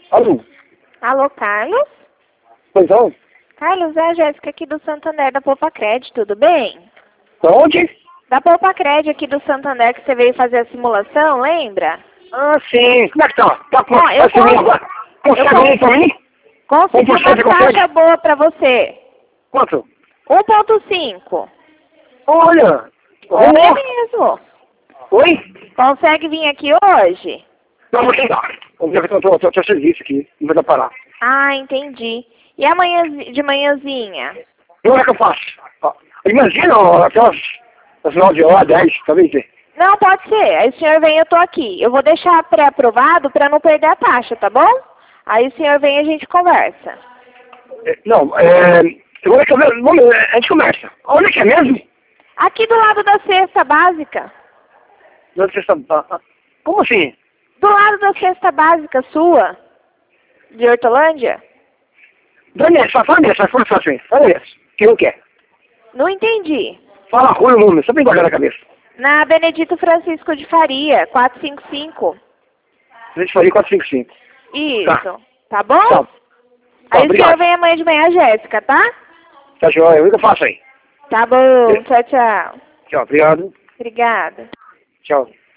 Alô? Alô, Carlos? Pois não? Carlos, é a Jéssica aqui do Santander, da Poupa Cred, tudo bem? Da onde? Da Poupa Cred aqui do Santander, que você veio fazer a simulação, lembra? Ah, sim. Como é que tá? Tá com Ó, eu posso- agora? Consegue um pra mim? Consegui 1% uma você consegue? taxa boa pra você. Quanto? 1,5. Olha! É mesmo. Oi? Consegue vir aqui hoje? Não, vou chegar. Vamos ver que eu tô serviço aqui. Não vai dar parar. Ah, entendi. E amanhã de manhãzinha? E como é que eu faço? Ó, imagina, ó, aquelas... No final de hora, 10, talvez. Não, pode ser. Aí o senhor vem, eu tô aqui. Eu vou deixar pré-aprovado pra não perder a taxa, tá bom? Aí o senhor vem e a gente conversa. Não, eu vou vamos, a gente começa. Onde é que é mesmo? Aqui do lado da cesta básica. Onde você está? Como assim? Do lado da cesta básica sua, de Hortolândia? Daniel, fala nessa, fala nessa. Que não quer? Não entendi. Fala ruim o nome, só tem guardar na cabeça. Na Benedito Francisco de Faria, 455. A gente faria 455. Isso. Tá bom? Tá. Aí o Obrigado. senhor vem amanhã de manhã, Jéssica, tá? Tá joia, o que eu faço aí? Tá bom. Tchau, tchau. Tchau, obrigado. Obrigada. Tchau.